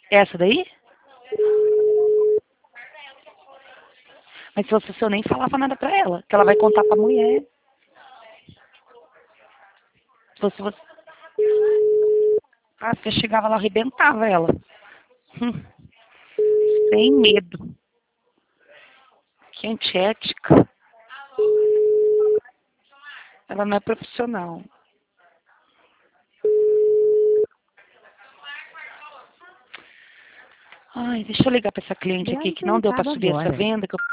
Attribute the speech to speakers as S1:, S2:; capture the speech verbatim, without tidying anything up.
S1: Essa daí? Mas se você, se eu nem falava nada pra ela, que ela vai contar pra mulher. Se você, você... Ah, você chegava lá, arrebentava ela. Hum, sem medo. Que antiética. Ela não é profissional. Ai, deixa eu ligar pra essa cliente aqui que não deu pra subir essa venda. Que eu